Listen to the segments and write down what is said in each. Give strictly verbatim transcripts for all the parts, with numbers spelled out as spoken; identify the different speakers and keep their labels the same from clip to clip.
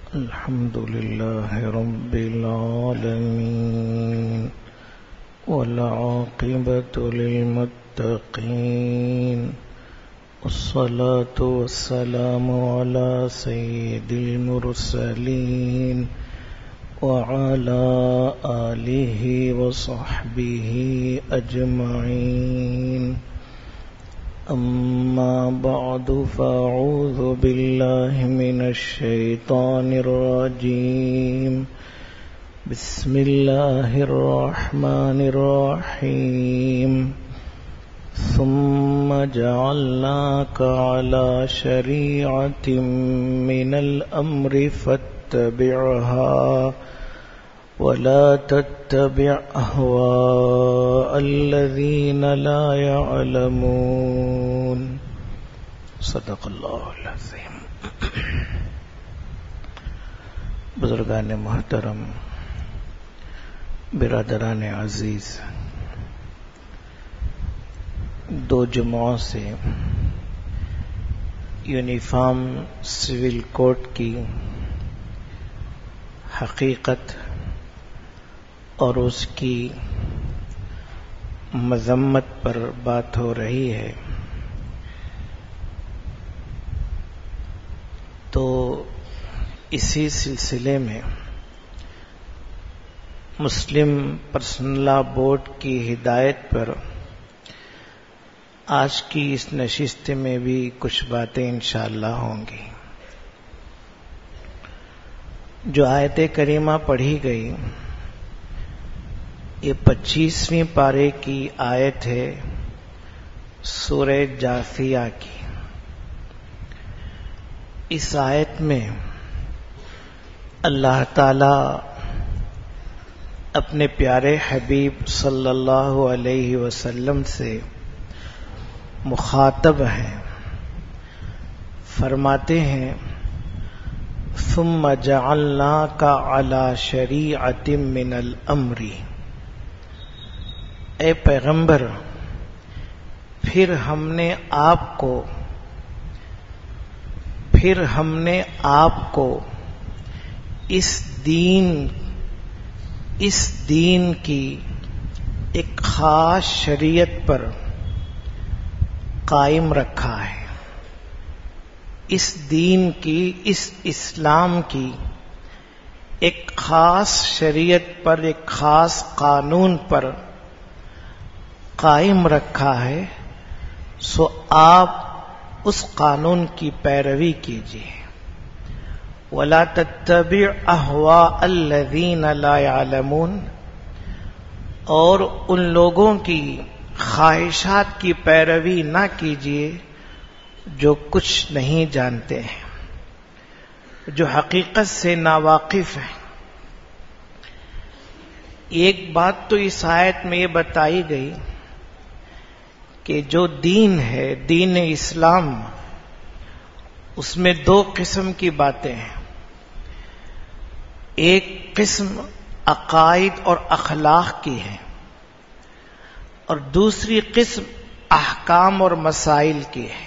Speaker 1: الحمد لله رب العالمين والعاقبة للمتقين والصلاة والسلام على سيد المرسلين وعلى آله وصحبه أجمعين. أما بعد فأعوذ بالله من الشيطان الرجيم. بسم الله الرحمن الرحيم. ثم جعلناك على شريعة من الأمر فاتبعها ولا تتبع أهواء الذين لا يعلمون. صدق اللہ العظیم. بزرگان محترم، برادران عزیز، دو جمعوں سے یونیفارم سول کوڈ کی حقیقت اور اس کی مذمت پر بات ہو رہی ہے، تو اسی سلسلے میں مسلم پرسنل لا بورڈ کی ہدایت پر آج کی اس نشست میں بھی کچھ باتیں انشاءاللہ ہوں گی. جو آیت کریمہ پڑھی گئی یہ پچیسویں پارے کی آیت ہے سورہ جاثیہ کی. اس آیت میں اللہ تعالی اپنے پیارے حبیب صلی اللہ علیہ وسلم سے مخاطب ہیں، فرماتے ہیں ثم جعلناک علی شریعۃ من الامر. اے پیغمبر، پھر ہم نے آپ کو پھر ہم نے آپ کو اس دین اس دین کی ایک خاص شریعت پر قائم رکھا ہے. اس دین کی اس اسلام کی ایک خاص شریعت پر، ایک خاص قانون پر قائم رکھا ہے، سو آپ اس قانون کی پیروی کیجیے. وَلَا تَتَّبِعْ أَهْوَاءَ الَّذِينَ لَا يَعْلَمُونَ. اور ان لوگوں کی خواہشات کی پیروی نہ کیجیے جو کچھ نہیں جانتے ہیں، جو حقیقت سے ناواقف ہیں. ایک بات تو اس آیت میں یہ بتائی گئی کہ جو دین ہے، دین اسلام، اس میں دو قسم کی باتیں ہیں. ایک قسم عقائد اور اخلاق کی ہے، اور دوسری قسم احکام اور مسائل کی ہے.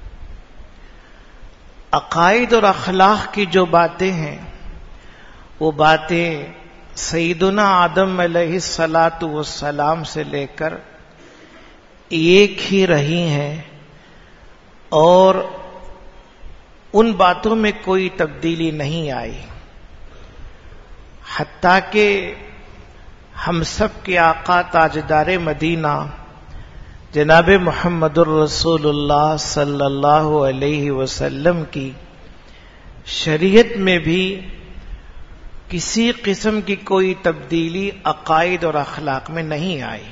Speaker 1: عقائد اور اخلاق کی جو باتیں ہیں وہ باتیں سیدنا آدم علیہ الصلاۃ والسلام سے لے کر ایک ہی رہی ہیں، اور ان باتوں میں کوئی تبدیلی نہیں آئی، حتیٰ کہ ہم سب کے آقا تاجدار مدینہ جناب محمد الرسول اللہ صلی اللہ علیہ وسلم کی شریعت میں بھی کسی قسم کی کوئی تبدیلی عقائد اور اخلاق میں نہیں آئی.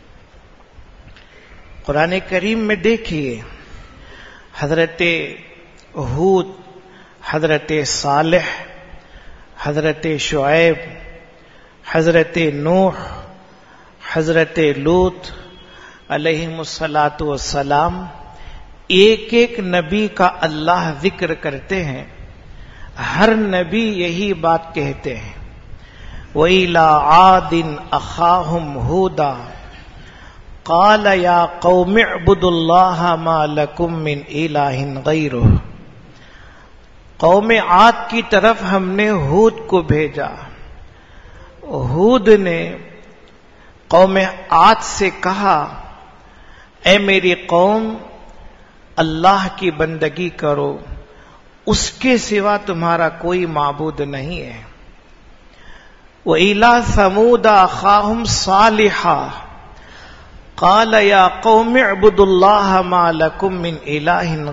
Speaker 1: قرآن کریم میں دیکھیے حضرت ہود، حضرت صالح، حضرت شعیب، حضرت نوح، حضرت لوط علیہم الصلاۃ والسلام، ایک ایک نبی کا اللہ ذکر کرتے ہیں. ہر نبی یہی بات کہتے ہیں وَإِلَىٰ عَادٍ أَخَاهُمْ هُودًا قال یا قوم اعبدوا اللہ ما لکم من الہ غیرہ. قوم عاد کی طرف ہم نے ہود کو بھیجا. ہود نے قوم عاد سے کہا اے میری قوم اللہ کی بندگی کرو، اس کے سوا تمہارا کوئی معبود نہیں ہے. وَإِلَىٰ ثَمُودَ أَخَاهُمْ صَالِحًا قَالَ يَا قَوْمِ اعْبُدُوا اللَّهَ مَا لَكُم مِّنْ إِلَٰهٍ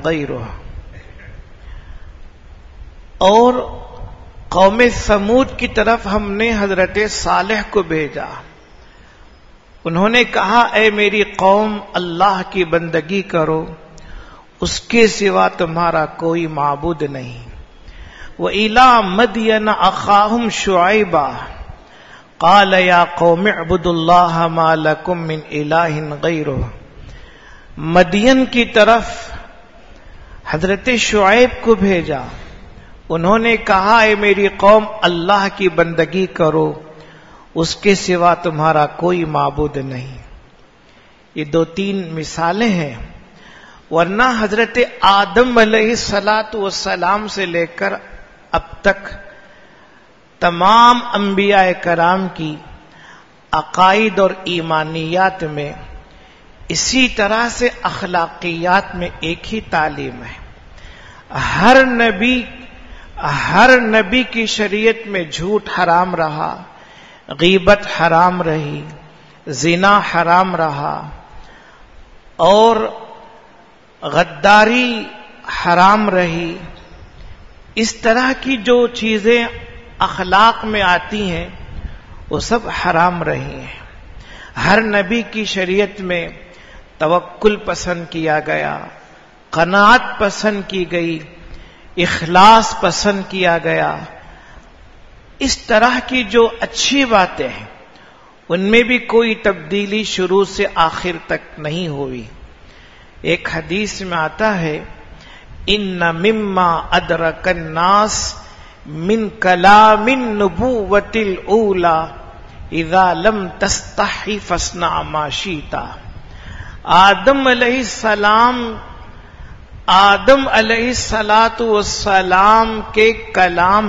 Speaker 1: غَيْرُهُ. اور قوم ثمود کی طرف ہم نے حضرت صالح کو بھیجا. انہوں نے کہا اے میری قوم اللہ کی بندگی کرو، اس کے سوا تمہارا کوئی معبود نہیں. وَإِلَىٰ مَدْيَنَ أَخَاهُمْ شُعَيْبًا قَالَ يَا قَوْمِ اعْبُدُوا اللَّهَ مَا لَكُم مِّنْ إِلَٰهٍ غَيْرُهُ. مدین کی طرف حضرت شعیب کو بھیجا. انہوں نے کہا اے میری قوم اللہ کی بندگی کرو، اس کے سوا تمہارا کوئی معبود نہیں. یہ دو تین مثالیں ہیں، ورنہ حضرت آدم علیہ الصلاۃ والسلام سے لے کر اب تک تمام انبیاء کرام کی عقائد اور ایمانیات میں اسی طرح سے اخلاقیات میں ایک ہی تعلیم ہے. ہر نبی ہر نبی کی شریعت میں جھوٹ حرام رہا، غیبت حرام رہی، زنا حرام رہا، اور غداری حرام رہی. اس طرح کی جو چیزیں اخلاق میں آتی ہیں وہ سب حرام رہی ہیں. ہر نبی کی شریعت میں توکل پسند کیا گیا، قناعت پسند کی گئی، اخلاص پسند کیا گیا. اس طرح کی جو اچھی باتیں ہیں ان میں بھی کوئی تبدیلی شروع سے آخر تک نہیں ہوئی. ایک حدیث میں آتا ہے ان مما ادرک الناس من کلام النبوۃ الاولی اذا لم تستحی فاصنع ما شئت. آدم علیہ السلام آدم علیہ الصلاۃ والسلام کے کلام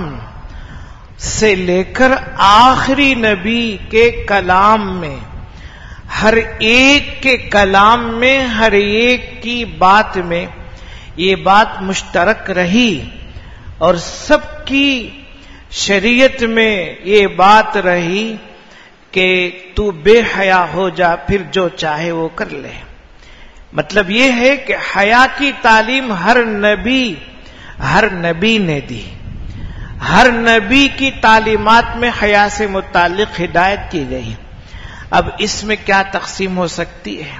Speaker 1: سے لے کر آخری نبی کے کلام میں ہر ایک کے کلام میں ہر ایک کی بات میں یہ بات مشترک رہی، اور سب کی شریعت میں یہ بات رہی کہ تو بے حیا ہو جا، پھر جو چاہے وہ کر لے. مطلب یہ ہے کہ حیا کی تعلیم ہر نبی ہر نبی نے دی. ہر نبی کی تعلیمات میں حیا سے متعلق ہدایت کی گئی. اب اس میں کیا تقسیم ہو سکتی ہے؟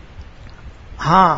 Speaker 1: ہاں،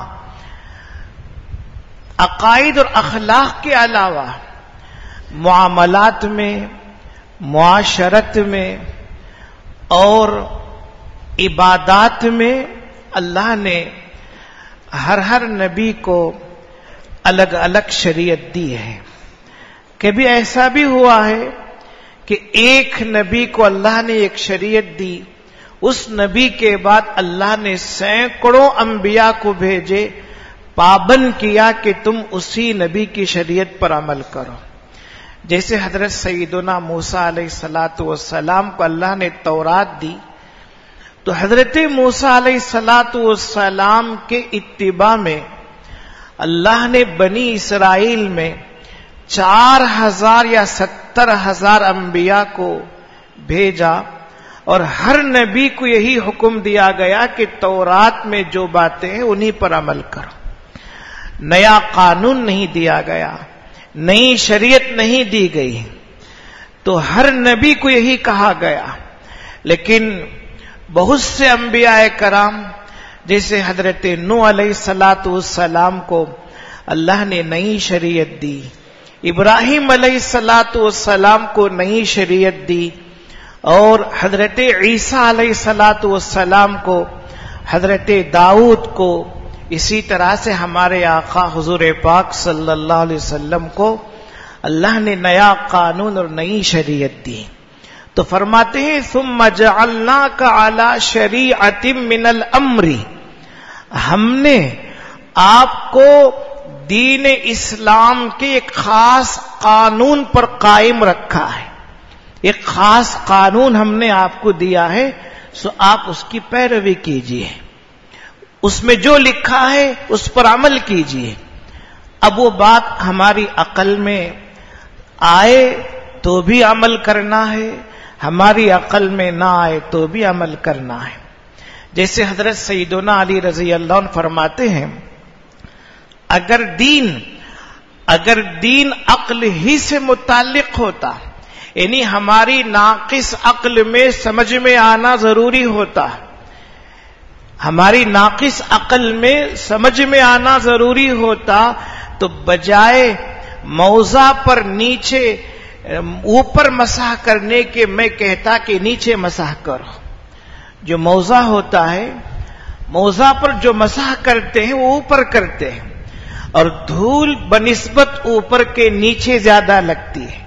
Speaker 1: عقائد اور اخلاق کے علاوہ معاملات میں، معاشرت میں اور عبادات میں اللہ نے ہر ہر نبی کو الگ الگ شریعت دی ہے. کبھی ایسا بھی ہوا ہے کہ ایک نبی کو اللہ نے ایک شریعت دی، اس نبی کے بعد اللہ نے سینکڑوں انبیاء کو بھیجے، پابند کیا کہ تم اسی نبی کی شریعت پر عمل کرو. جیسے حضرت سیدنا موسیٰ علیہ الصلاۃ والسلام کو اللہ نے تورات دی، تو حضرت موسیٰ علیہ الصلاۃ والسلام کے اتباع میں اللہ نے بنی اسرائیل میں چار ہزار یا ستر ہزار انبیاء کو بھیجا، اور ہر نبی کو یہی حکم دیا گیا کہ تورات میں جو باتیں ہیں انہی پر عمل کرو. نیا قانون نہیں دیا گیا، نئی شریعت نہیں دی گئی. تو ہر نبی کو یہی کہا گیا. لیکن بہت سے انبیاء کرام جیسے حضرت نوح علیہ الصلاۃ والسلام کو اللہ نے نئی شریعت دی، ابراہیم علیہ الصلاۃ والسلام کو نئی شریعت دی، اور حضرت عیسیٰ علیہ الصلاۃ والسلام کو، حضرت داؤد کو، اسی طرح سے ہمارے آقا حضور پاک صلی اللہ علیہ وسلم کو اللہ نے نیا قانون اور نئی شریعت دی. تو فرماتے ہیں ثم جعلناک علی شریعۃ من الامر، ہم نے آپ کو دین اسلام کے ایک خاص قانون پر قائم رکھا ہے. ایک خاص قانون ہم نے آپ کو دیا ہے، سو آپ اس کی پیروی کیجیے، اس میں جو لکھا ہے اس پر عمل کیجیے. اب وہ بات ہماری عقل میں آئے تو بھی عمل کرنا ہے، ہماری عقل میں نہ آئے تو بھی عمل کرنا ہے. جیسے حضرت سیدنا علی رضی اللہ عنہ فرماتے ہیں، اگر دین اگر دین عقل ہی سے متعلق ہوتا، یعنی ہماری ناقص عقل میں سمجھ میں آنا ضروری ہوتا، ہماری ناقص عقل میں سمجھ میں آنا ضروری ہوتا تو بجائے موضع پر نیچے اوپر مسح کرنے کے میں کہتا کہ نیچے مسح کرو. جو موضع ہوتا ہے، موضع پر جو مسح کرتے ہیں وہ اوپر کرتے ہیں، اور دھول بنسبت اوپر کے نیچے زیادہ لگتی ہے،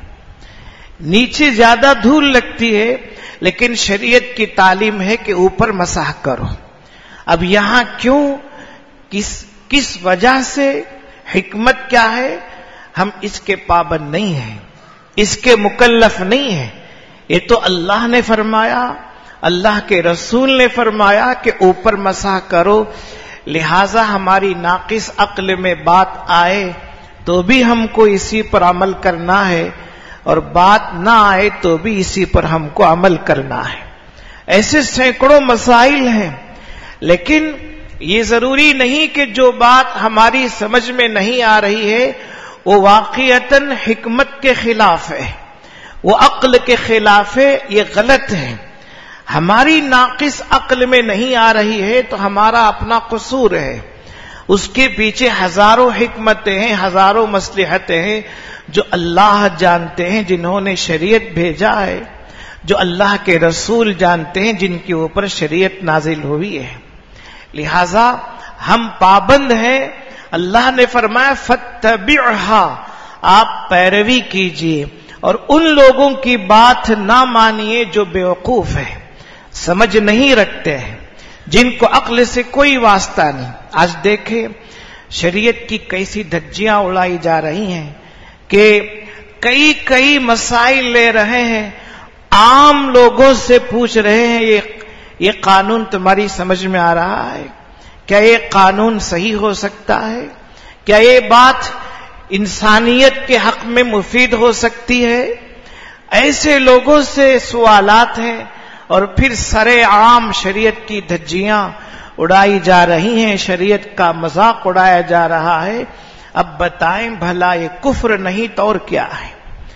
Speaker 1: نیچے زیادہ دھول لگتی ہے، لیکن شریعت کی تعلیم ہے کہ اوپر مسح کرو. اب یہاں کیوں، کس کس وجہ سے، حکمت کیا ہے، ہم اس کے پابند نہیں ہیں، اس کے مکلف نہیں ہیں. یہ تو اللہ نے فرمایا، اللہ کے رسول نے فرمایا کہ اوپر مسح کرو، لہذا ہماری ناقص عقل میں بات آئے تو بھی ہم کو اسی پر عمل کرنا ہے، اور بات نہ آئے تو بھی اسی پر ہم کو عمل کرنا ہے. ایسے سینکڑوں مسائل ہیں، لیکن یہ ضروری نہیں کہ جو بات ہماری سمجھ میں نہیں آ رہی ہے وہ واقعتاً حکمت کے خلاف ہے، وہ عقل کے خلاف ہے، یہ غلط ہے. ہماری ناقص عقل میں نہیں آ رہی ہے تو ہمارا اپنا قصور ہے، اس کے پیچھے ہزاروں حکمتیں ہیں، ہزاروں مصلحتیں ہیں جو اللہ جانتے ہیں، جنہوں نے شریعت بھیجا ہے، جو اللہ کے رسول جانتے ہیں، جن کے اوپر شریعت نازل ہوئی ہے. لہذا ہم پابند ہیں. اللہ نے فرمایا فَاتَّبِعْهَا، آپ پیروی کیجئے اور ان لوگوں کی بات نہ مانیے جو بیوقوف ہے، سمجھ نہیں رکھتے ہیں، جن کو عقل سے کوئی واسطہ نہیں. آج دیکھیں شریعت کی کیسی دھجیاں اڑائی جا رہی ہیں کہ کئی کئی مسائل لے رہے ہیں، عام لوگوں سے پوچھ رہے ہیں یہ یہ قانون تمہاری سمجھ میں آ رہا ہے؟ کیا یہ قانون صحیح ہو سکتا ہے؟ کیا یہ بات انسانیت کے حق میں مفید ہو سکتی ہے؟ ایسے لوگوں سے سوالات ہیں، اور پھر سرے عام شریعت کی دھجیاں اڑائی جا رہی ہیں، شریعت کا مذاق اڑایا جا رہا ہے. اب بتائیں بھلا یہ کفر نہیں تو اور کیا ہے؟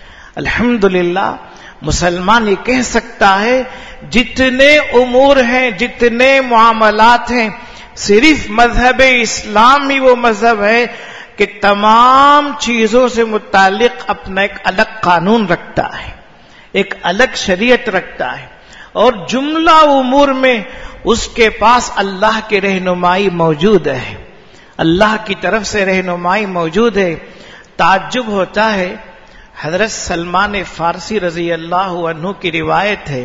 Speaker 1: الحمدللہ مسلمان یہ کہہ سکتا ہے جتنے امور ہیں، جتنے معاملات ہیں، صرف مذہب اسلام ہی وہ مذہب ہے کہ تمام چیزوں سے متعلق اپنا ایک الگ قانون رکھتا ہے، ایک الگ شریعت رکھتا ہے، اور جملہ امور میں اس کے پاس اللہ کی رہنمائی موجود ہے، اللہ کی طرف سے رہنمائی موجود ہے. تعجب ہوتا ہے، حضرت سلمان فارسی رضی اللہ عنہ کی روایت ہے،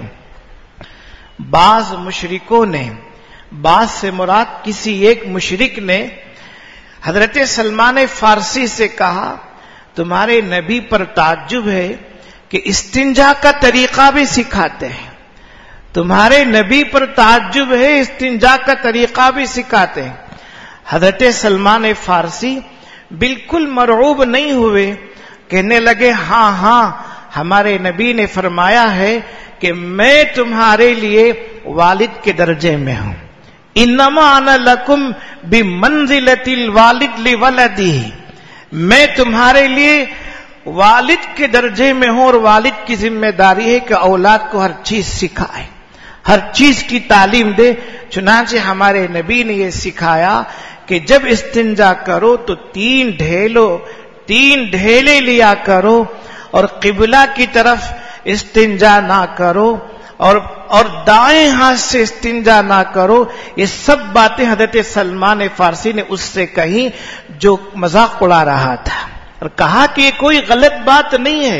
Speaker 1: بعض مشرکوں نے، بعض سے مراد کسی ایک مشرک نے حضرت سلمان فارسی سے کہا تمہارے نبی پر تعجب ہے کہ استنجا کا طریقہ بھی سکھاتے ہیں، تمہارے نبی پر تعجب ہے استنجا کا طریقہ بھی سکھاتے ہیں. حضرت سلمان فارسی بالکل مرعوب نہیں ہوئے، کہنے لگے ہاں ہاں ہمارے نبی نے فرمایا ہے کہ میں تمہارے لیے والد کے درجے میں ہوں، انما انا لکم بمنزلۃ الوالد لولدہ، میں تمہارے لیے والد کے درجے میں ہوں، اور والد کی ذمہ داری ہے کہ اولاد کو ہر چیز سکھائے، ہر چیز کی تعلیم دے. چنانچہ ہمارے نبی نے یہ سکھایا کہ جب استنجا کرو تو تین ڈھیلو تین ڈھیلے لیا کرو، اور قبلہ کی طرف استنجا نہ کرو، اور اور دائیں ہاتھ سے استنجا نہ کرو. یہ سب باتیں حضرت سلمان فارسی نے اس سے کہیں جو مذاق اڑا رہا تھا، اور کہا کہ یہ کوئی غلط بات نہیں ہے،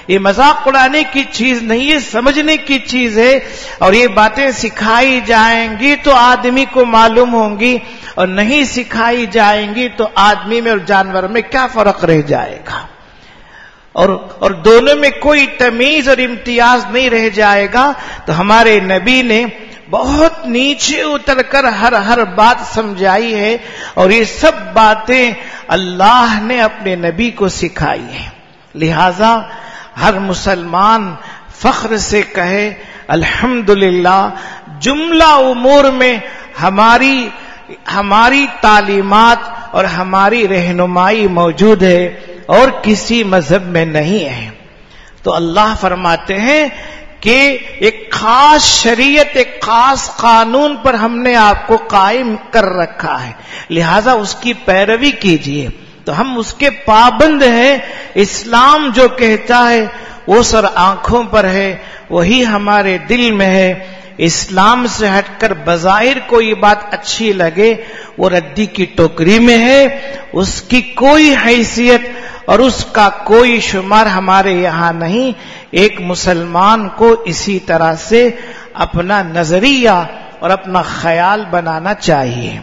Speaker 1: یہ مذاق اڑانے کی چیز نہیں، یہ سمجھنے کی چیز ہے، اور یہ باتیں سکھائی جائیں گی تو آدمی کو معلوم ہوں گی، اور نہیں سکھائی جائیں گی تو آدمی میں اور جانور میں کیا فرق رہ جائے گا، اور اور دونوں میں کوئی تمیز اور امتیاز نہیں رہ جائے گا۔ تو ہمارے نبی نے بہت نیچے اتر کر ہر ہر بات سمجھائی ہے، اور یہ سب باتیں اللہ نے اپنے نبی کو سکھائی ہیں۔ لہذا ہر مسلمان فخر سے کہے الحمدللہ، جملہ امور میں ہماری ہماری تعلیمات اور ہماری رہنمائی موجود ہے اور کسی مذہب میں نہیں ہے۔ تو اللہ فرماتے ہیں کہ ایک خاص شریعت، ایک خاص قانون پر ہم نے آپ کو قائم کر رکھا ہے، لہذا اس کی پیروی کیجیے۔ تو ہم اس کے پابند ہیں۔ اسلام جو کہتا ہے وہ سر آنکھوں پر ہے، وہی ہمارے دل میں ہے۔ اسلام سے ہٹ کر بظاہر کوئی بات اچھی لگے، وہ ردی کی ٹوکری میں ہے، اس کی کوئی حیثیت اور اس کا کوئی شمار ہمارے یہاں نہیں۔ ایک مسلمان کو اسی طرح سے اپنا نظریہ اور اپنا خیال بنانا چاہیے۔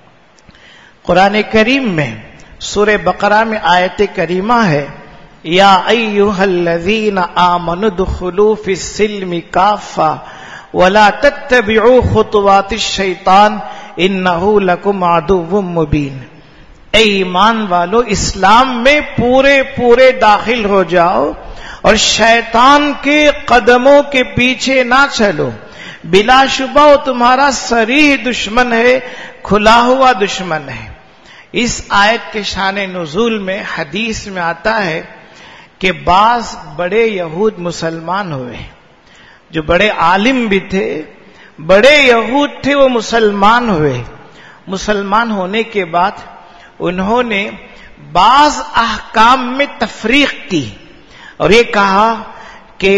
Speaker 1: قرآن کریم میں سورہ بقرہ میں آیت کریمہ ہے، یا ایھا الذین آمنوا ادخلوا فی السلم کافہ ولا تتبعوا خطوات الشیطان انہ لکم عدو مبین۔ اے ایمان والو، اسلام میں پورے پورے داخل ہو جاؤ اور شیطان کے قدموں کے پیچھے نہ چلو، بلا شبہ وہ تمہارا صریح دشمن ہے، کھلا ہوا دشمن ہے۔ اس آیت کے شان نزول میں حدیث میں آتا ہے کہ بعض بڑے یہود مسلمان ہوئے، جو بڑے عالم بھی تھے، بڑے یہود تھے، وہ مسلمان ہوئے۔ مسلمان ہونے کے بعد انہوں نے بعض احکام میں تفریق کی اور یہ کہا کہ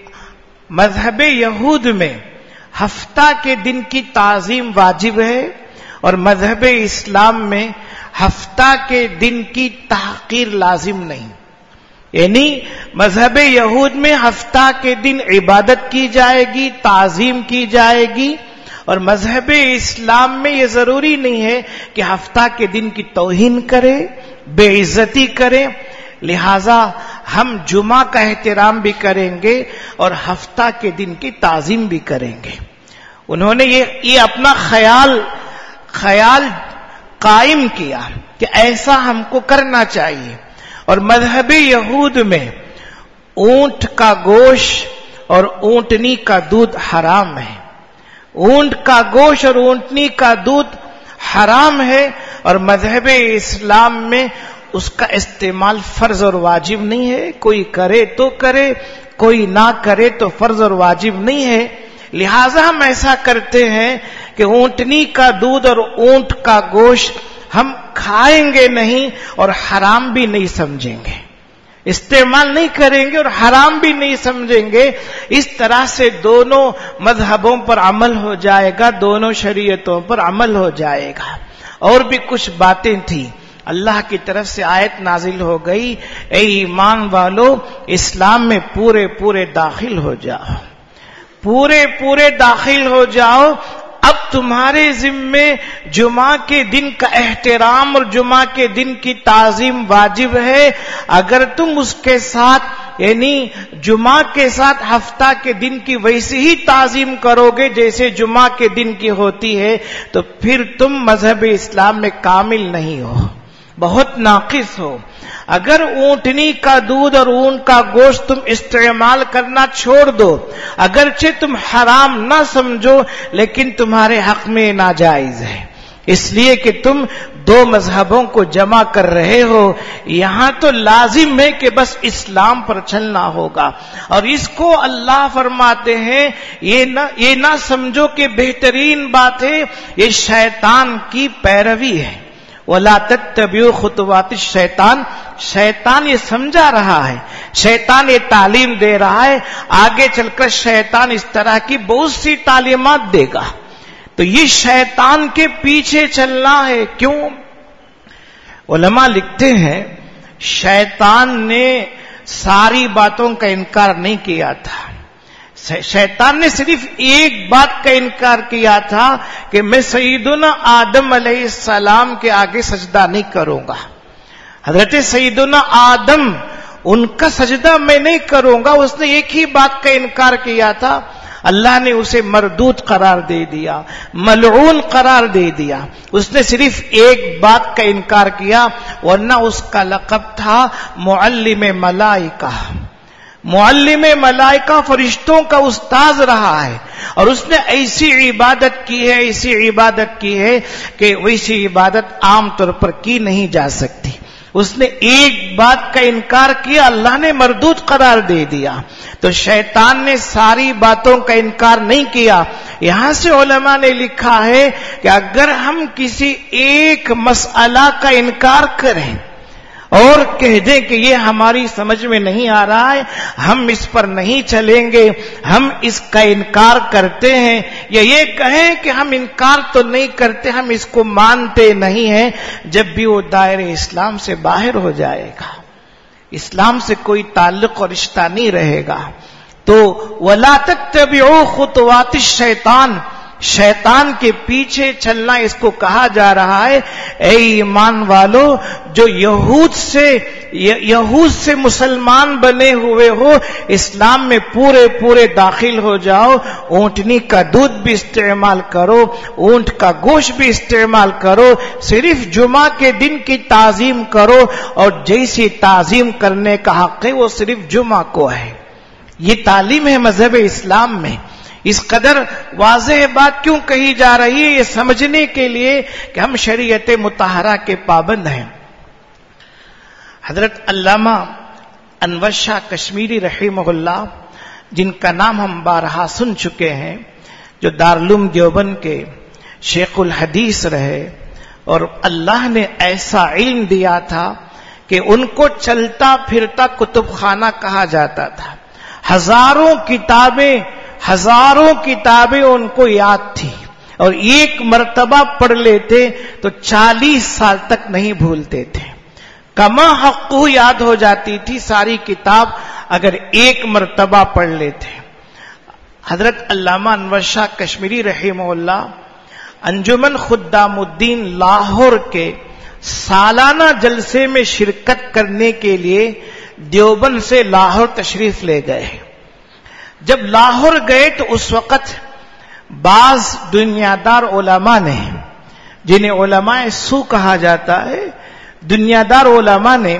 Speaker 1: مذہب یہود میں ہفتہ کے دن کی تعظیم واجب ہے، اور مذہب اسلام میں ہفتہ کے دن کی تحقیر لازم نہیں۔ یعنی مذہب یہود میں ہفتہ کے دن عبادت کی جائے گی، تعظیم کی جائے گی، اور مذہب اسلام میں یہ ضروری نہیں ہے کہ ہفتہ کے دن کی توہین کرے، بے عزتی کرے۔ لہذا ہم جمعہ کا احترام بھی کریں گے اور ہفتہ کے دن کی تعظیم بھی کریں گے۔ انہوں نے یہ یہ اپنا خیال خیال قائم کیا کہ ایسا ہم کو کرنا چاہیے۔ اور مذہب یہود میں اونٹ کا گوشت اور اونٹنی کا دودھ حرام ہے۔ اونٹ کا گوشت اور اونٹنی کا دودھ حرام ہے، اور مذہب اسلام میں اس کا استعمال فرض اور واجب نہیں ہے۔ کوئی کرے تو کرے، کوئی نہ کرے تو فرض اور واجب نہیں ہے۔ لہذا ہم ایسا کرتے ہیں کہ اونٹنی کا دودھ اور اونٹ کا گوشت ہم کھائیں گے نہیں اور حرام بھی نہیں سمجھیں گے، استعمال نہیں کریں گے اور حرام بھی نہیں سمجھیں گے۔ اس طرح سے دونوں مذہبوں پر عمل ہو جائے گا، دونوں شریعتوں پر عمل ہو جائے گا۔ اور بھی کچھ باتیں تھیں، اللہ کی طرف سے آیت نازل ہو گئی، اے ایمان والو، اسلام میں پورے پورے داخل ہو جاؤ، پورے پورے داخل ہو جاؤ۔ اب تمہارے ذمے جمعہ کے دن کا احترام اور جمعہ کے دن کی تعظیم واجب ہے۔ اگر تم اس کے ساتھ یعنی جمعہ کے ساتھ ہفتہ کے دن کی ویسی ہی تعظیم کرو گے جیسے جمعہ کے دن کی ہوتی ہے، تو پھر تم مذہب اسلام میں کامل نہیں ہو، بہت ناقص ہو۔ اگر اونٹنی کا دودھ اور اونٹ کا گوشت تم استعمال کرنا چھوڑ دو، اگرچہ تم حرام نہ سمجھو لیکن تمہارے حق میں ناجائز ہے، اس لیے کہ تم دو مذہبوں کو جمع کر رہے ہو۔ یہاں تو لازم ہے کہ بس اسلام پر چلنا ہوگا، اور اس کو اللہ فرماتے ہیں یہ نہ یہ نہ سمجھو کہ بہترین بات ہے، یہ شیطان کی پیروی ہے۔ وَلَا تَتَّبِعُوا خُطُوَاتِ الشَّيْطَانِ، شیطان یہ سمجھا رہا ہے، شیطان یہ تعلیم دے رہا ہے، آگے چل کر شیطان اس طرح کی بہت سی تعلیمات دے گا۔ تو یہ شیطان کے پیچھے چلنا ہے۔ کیوں؟ علماء لکھتے ہیں شیطان نے ساری باتوں کا انکار نہیں کیا تھا. شیطان نے صرف ایک بات کا انکار کیا تھا کہ میں سیدنا آدم علیہ السلام کے آگے سجدہ نہیں کروں گا. حضرت سیدنا آدم ان کا سجدہ میں نہیں کروں گا. اس نے ایک ہی بات کا انکار کیا تھا. اللہ نے اسے مردود قرار دے دیا, ملعون قرار دے دیا. اس نے صرف ایک بات کا انکار کیا, ورنہ اس کا لقب تھا معلم ملائکہ. معلم ملائکہ, فرشتوں کا استاذ رہا ہے, اور اس نے ایسی عبادت کی ہے ایسی عبادت کی ہے کہ ویسی عبادت عام طور پر کی نہیں جا سکتی. اس نے ایک بات کا انکار کیا, اللہ نے مردود قرار دے دیا. تو شیطان نے ساری باتوں کا انکار نہیں کیا. یہاں سے علماء نے لکھا ہے کہ اگر ہم کسی ایک مسئلہ کا انکار کریں اور کہہ دیں کہ یہ ہماری سمجھ میں نہیں آ رہا ہے, ہم اس پر نہیں چلیں گے, ہم اس کا انکار کرتے ہیں, یا یہ کہیں کہ ہم انکار تو نہیں کرتے, ہم اس کو مانتے نہیں ہیں, جب بھی وہ دائرے اسلام سے باہر ہو جائے گا, اسلام سے کوئی تعلق اور رشتہ نہیں رہے گا. تو وَلَا تَتَّبِعُوا خُطُوَاتِ الشَّيْطَانِ, شیطان کے پیچھے چلنا اس کو کہا جا رہا ہے. اے ایمان والو, جو یہود سے یہود سے مسلمان بنے ہوئے ہو, اسلام میں پورے پورے داخل ہو جاؤ. اونٹنی کا دودھ بھی استعمال کرو, اونٹ کا گوشت بھی استعمال کرو, صرف جمعہ کے دن کی تعظیم کرو, اور جیسی تعظیم کرنے کا حق ہے وہ صرف جمعہ کو ہے. یہ تعلیم ہے مذہب اسلام میں. اس قدر واضح بات کیوں کہی جا رہی ہے, یہ سمجھنے کے لیے کہ ہم شریعت مطہرہ کے پابند ہیں. حضرت علامہ انور شاہ کشمیری رحمہ اللہ, جن کا نام ہم بارہا سن چکے ہیں, جو دارالعلوم دیوبند کے شیخ الحدیث رہے, اور اللہ نے ایسا علم دیا تھا کہ ان کو چلتا پھرتا کتب خانہ کہا جاتا تھا. ہزاروں کتابیں ہزاروں کتابیں ان کو یاد تھی, اور ایک مرتبہ پڑھ لیتے تو چالیس سال تک نہیں بھولتے تھے. کما حق یاد ہو جاتی تھی ساری کتاب اگر ایک مرتبہ پڑھ لیتے. حضرت علامہ انور شاہ کشمیری رحمہ اللہ انجمن خدام الدین لاہور کے سالانہ جلسے میں شرکت کرنے کے لیے دیوبند سے لاہور تشریف لے گئے. جب لاہور گئے تو اس وقت بعض دنیا دار علماء نے, جنہیں علماء سو کہا جاتا ہے, دنیا دار علماء نے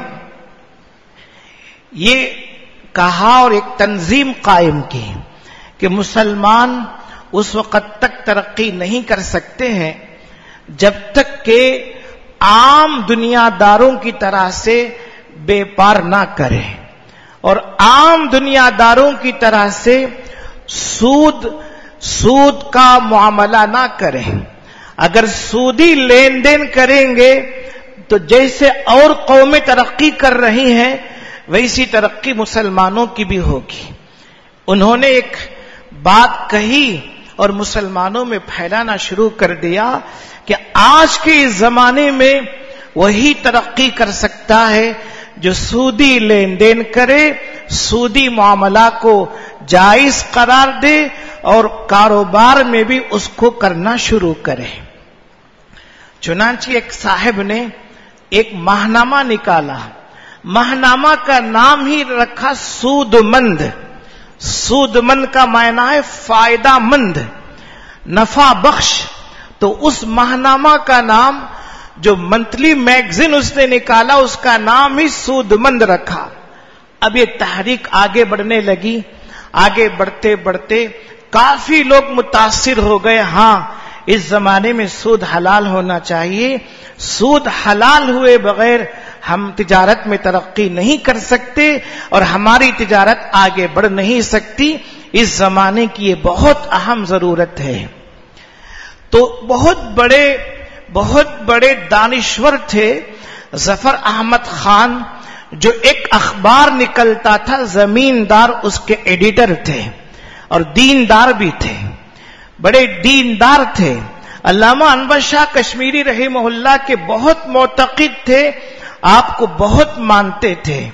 Speaker 1: یہ کہا اور ایک تنظیم قائم کی کہ مسلمان اس وقت تک ترقی نہیں کر سکتے ہیں جب تک کہ عام دنیا داروں کی طرح سے بے پار نہ کریں, اور عام دنیا داروں کی طرح سے سود سود کا معاملہ نہ کریں. اگر سودی لین دین کریں گے تو جیسے اور قومیں ترقی کر رہی ہیں ویسی ترقی مسلمانوں کی بھی ہوگی. انہوں نے ایک بات کہی اور مسلمانوں میں پھیلانا شروع کر دیا کہ آج کے اس زمانے میں وہی ترقی کر سکتا ہے جو سودی لین دین کرے, سودی معاملہ کو جائز قرار دے, اور کاروبار میں بھی اس کو کرنا شروع کرے. چنانچہ ایک صاحب نے ایک ماہنامہ نکالا. ماہنامہ کا نام ہی رکھا سود مند. سود مند کا معنی ہے فائدہ مند, نفع بخش. تو اس ماہنامہ کا نام, جو منتھلی میگزین اس نے نکالا, اس کا نام ہی سود مند رکھا. اب یہ تحریک آگے بڑھنے لگی. آگے بڑھتے بڑھتے کافی لوگ متاثر ہو گئے. ہاں, اس زمانے میں سود حلال ہونا چاہیے, سود حلال ہوئے بغیر ہم تجارت میں ترقی نہیں کر سکتے اور ہماری تجارت آگے بڑھ نہیں سکتی. اس زمانے کی یہ بہت اہم ضرورت ہے. تو بہت بڑے بہت بڑے دانشور تھے ظفر احمد خان, جو ایک اخبار نکلتا تھا, زمیندار اس کے ایڈیٹر تھے اور دیندار بھی تھے, بڑے دیندار تھے. علامہ انور شاہ کشمیری رحمہ اللہ کے بہت معتقد تھے, آپ کو بہت مانتے تھے.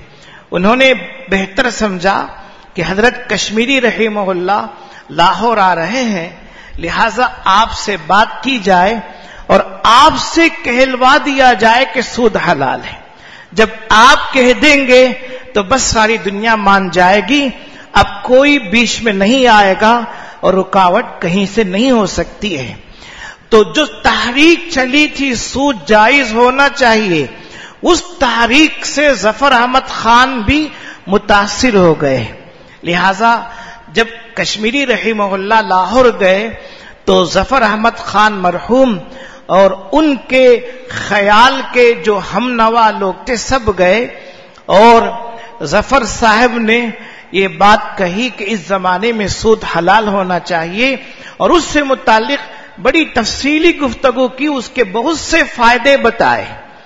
Speaker 1: انہوں نے بہتر سمجھا کہ حضرت کشمیری رحمہ اللہ لاہور آ رہے ہیں، لہذا آپ سے بات کی جائے اور آپ سے کہلوا دیا جائے کہ سود حلال ہے۔ جب آپ کہہ دیں گے تو بس ساری دنیا مان جائے گی، اب کوئی بیچ میں نہیں آئے گا اور رکاوٹ کہیں سے نہیں ہو سکتی ہے۔ تو جو تحریک چلی تھی سود جائز ہونا چاہیے، اس تحریک سے ظفر احمد خان بھی متاثر ہو گئے، لہذا جب کشمیری رحمہ اللہ لاہور گئے تو ظفر احمد خان مرحوم اور ان کے خیال کے جو ہم نوا لوگ تھے سب گئے، اور ظفر صاحب نے یہ بات کہی کہ اس زمانے میں سود حلال ہونا چاہیے، اور اس سے متعلق بڑی تفصیلی گفتگو کی، اس کے بہت سے فائدے بتائے۔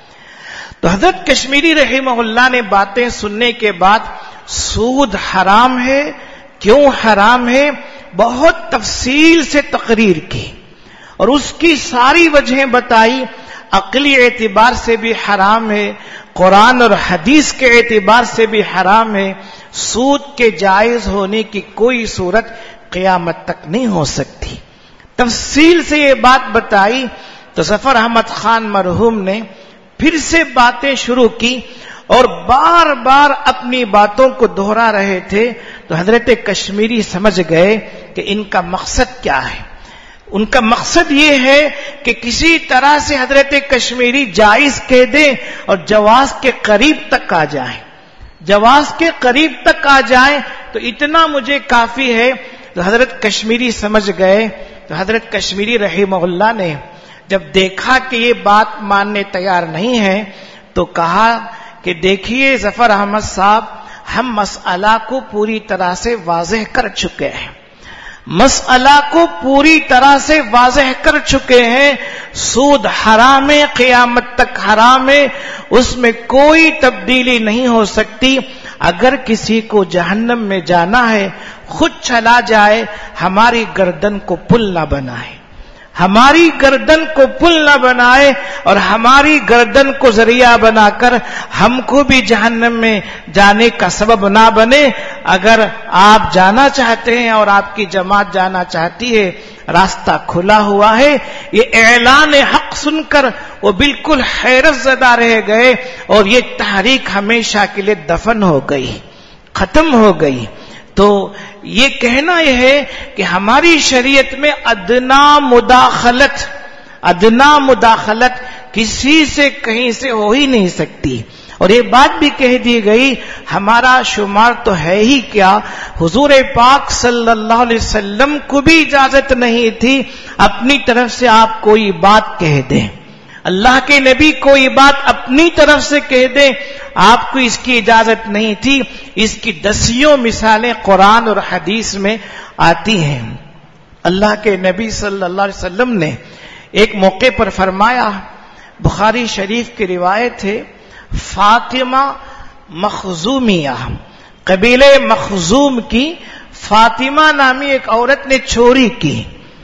Speaker 1: تو حضرت کشمیری رحمہ اللہ نے باتیں سننے کے بعد سود حرام ہے، کیوں حرام ہے، بہت تفصیل سے تقریر کی اور اس کی ساری وجہیں بتائی۔ عقلی اعتبار سے بھی حرام ہے، قرآن اور حدیث کے اعتبار سے بھی حرام ہے، سود کے جائز ہونے کی کوئی صورت قیامت تک نہیں ہو سکتی۔ تفصیل سے یہ بات بتائی تو ظفر احمد خان مرحوم نے پھر سے باتیں شروع کی اور بار بار اپنی باتوں کو دہرا رہے تھے، تو حضرت کشمیری سمجھ گئے کہ ان کا مقصد کیا ہے۔ ان کا مقصد یہ ہے کہ کسی طرح سے حضرت کشمیری جائز کہہ دیں اور جواز کے قریب تک آ جائیں، جواز کے قریب تک آ جائیں تو اتنا مجھے کافی ہے۔ تو حضرت کشمیری سمجھ گئے، تو حضرت کشمیری رحمہ اللہ نے جب دیکھا کہ یہ بات ماننے تیار نہیں ہے تو کہا کہ دیکھیے ظفر احمد صاحب، ہم مسئلہ کو پوری طرح سے واضح کر چکے ہیں، مسئلہ کو پوری طرح سے واضح کر چکے ہیں، سود حرام ہے، قیامت تک حرام ہے، اس میں کوئی تبدیلی نہیں ہو سکتی۔ اگر کسی کو جہنم میں جانا ہے خود چلا جائے، ہماری گردن کو پل نہ بنائے، ہماری گردن کو پل نہ بنائے اور ہماری گردن کو ذریعہ بنا کر ہم کو بھی جہنم میں جانے کا سبب نہ بنے۔ اگر آپ جانا چاہتے ہیں اور آپ کی جماعت جانا چاہتی ہے، راستہ کھلا ہوا ہے۔ یہ اعلان حق سن کر وہ بالکل حیرت زدہ رہ گئے اور یہ تحریک ہمیشہ کے لیے دفن ہو گئی، ختم ہو گئی۔ تو یہ کہنا یہ ہے کہ ہماری شریعت میں ادنا مداخلت ادنا مداخلت کسی سے کہیں سے ہو ہی نہیں سکتی، اور یہ بات بھی کہہ دی گئی ہمارا شمار تو ہے ہی کیا، حضور پاک صلی اللہ علیہ وسلم کو بھی اجازت نہیں تھی اپنی طرف سے آپ کوئی بات کہہ دیں، اللہ کے نبی کوئی بات اپنی طرف سے کہہ دیں، آپ کو اس کی اجازت نہیں تھی۔ اس کی دسیوں مثالیں قرآن اور حدیث میں آتی ہیں۔ اللہ کے نبی صلی اللہ علیہ وسلم نے ایک موقع پر فرمایا، بخاری شریف کی روایت ہے، فاطمہ مخزومیہ، قبیلے مخزوم کی فاطمہ نامی ایک عورت نے چوری کی،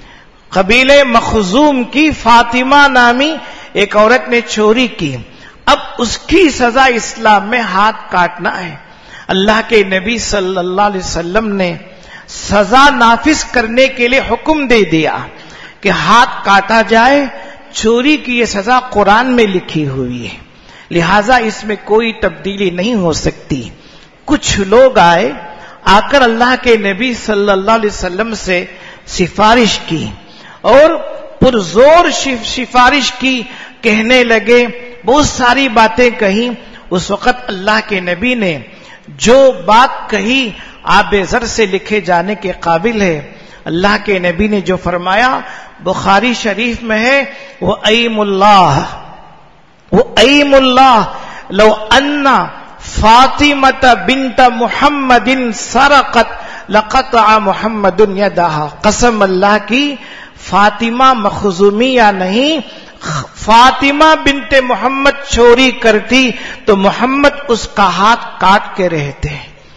Speaker 1: قبیلے مخزوم کی فاطمہ نامی ایک عورت نے چوری کی، اب اس کی سزا اسلام میں ہاتھ کاٹنا ہے۔ اللہ کے نبی صلی اللہ علیہ وسلم نے سزا نافذ کرنے کے لیے حکم دے دیا کہ ہاتھ کاٹا جائے، چوری کی یہ سزا قرآن میں لکھی ہوئی ہے، لہذا اس میں کوئی تبدیلی نہیں ہو سکتی۔ کچھ لوگ آئے، آ کر اللہ کے نبی صلی اللہ علیہ وسلم سے سفارش کی اور پرزور سفارش کی، کہنے لگے، بہت ساری باتیں کہیں۔ اس وقت اللہ کے نبی نے جو بات کہی آب زر سے لکھے جانے کے قابل ہے۔ اللہ کے نبی نے جو فرمایا بخاری شریف میں ہے، وہ ایم اللہ وہ ایم اللہ لو ان فاطمۃ بنت محمد سرقت لقطع محمد یدہا، قسم اللہ کی فاطمہ مخزومیہ نہیں، فاطمہ بنت محمد چوری کرتی تو محمد اس کا ہاتھ کاٹ کے رہتے،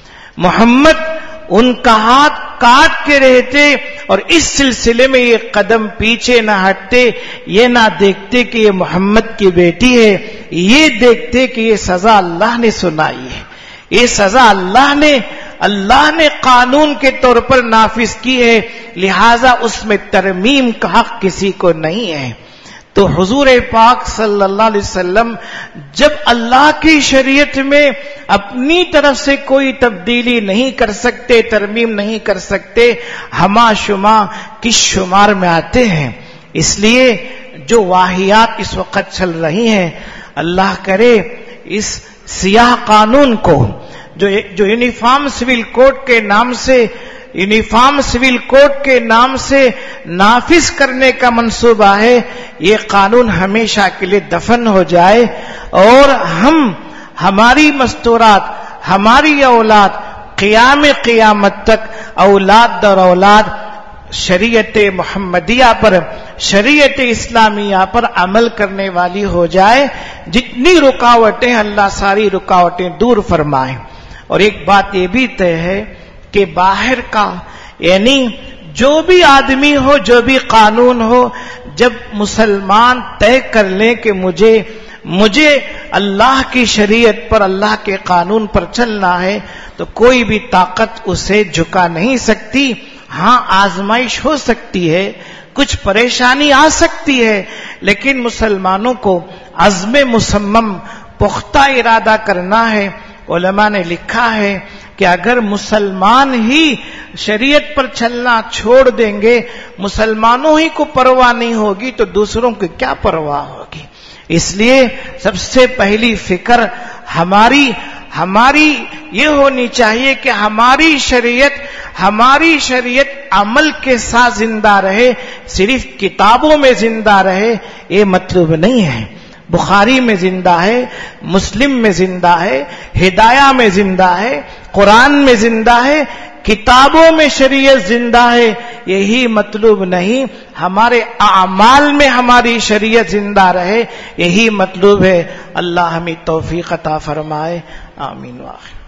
Speaker 1: محمد ان کا ہاتھ کاٹ کے رہتے، اور اس سلسلے میں یہ قدم پیچھے نہ ہٹتے، یہ نہ دیکھتے کہ یہ محمد کی بیٹی ہے، یہ دیکھتے کہ یہ سزا اللہ نے سنائی ہے، یہ سزا اللہ نے اللہ نے قانون کے طور پر نافذ کی ہے، لہذا اس میں ترمیم کا حق کسی کو نہیں ہے۔ تو حضور پاک صلی اللہ علیہ وسلم جب اللہ کی شریعت میں اپنی طرف سے کوئی تبدیلی نہیں کر سکتے، ترمیم نہیں کر سکتے، ہما شما کس شمار میں آتے ہیں۔ اس لیے جو واہیات اس وقت چل رہی ہیں، اللہ کرے اس سیاہ قانون کو جو جو یونیفارم سول کوڈ کے نام سے یونیفارم سول کوڈ کے نام سے نافذ کرنے کا منصوبہ ہے، یہ قانون ہمیشہ کے لیے دفن ہو جائے، اور ہم ہماری مستورات، ہماری اولاد قیام قیامت تک اولاد در اولاد شریعت محمدیہ پر، شریعت اسلامیہ پر عمل کرنے والی ہو جائے۔ جتنی رکاوٹیں، اللہ ساری رکاوٹیں دور فرمائے۔ اور ایک بات یہ بھی طے ہے کہ باہر کا یعنی جو بھی آدمی ہو، جو بھی قانون ہو، جب مسلمان طے کر لیں کہ مجھے مجھے اللہ کی شریعت پر، اللہ کے قانون پر چلنا ہے، تو کوئی بھی طاقت اسے جھکا نہیں سکتی۔ ہاں آزمائش ہو سکتی ہے، کچھ پریشانی آ سکتی ہے، لیکن مسلمانوں کو عزم مصمم پختہ ارادہ کرنا ہے۔ علماء نے لکھا ہے کہ اگر مسلمان ہی شریعت پر چلنا چھوڑ دیں گے، مسلمانوں ہی کو پرواہ نہیں ہوگی تو دوسروں کو کیا پرواہ ہوگی۔ اس لیے سب سے پہلی فکر ہماری ہماری یہ ہونی چاہیے کہ ہماری شریعت ہماری شریعت عمل کے ساتھ زندہ رہے، صرف کتابوں میں زندہ رہے یہ مطلب نہیں ہے۔ بخاری میں زندہ ہے، مسلم میں زندہ ہے، ہدایہ میں زندہ ہے، قرآن میں زندہ ہے، کتابوں میں شریعت زندہ ہے، یہی مطلوب نہیں۔ ہمارے اعمال میں ہماری شریعت زندہ رہے، یہی مطلوب ہے۔ اللہ ہمیں توفیق عطا فرمائے، آمین واخر۔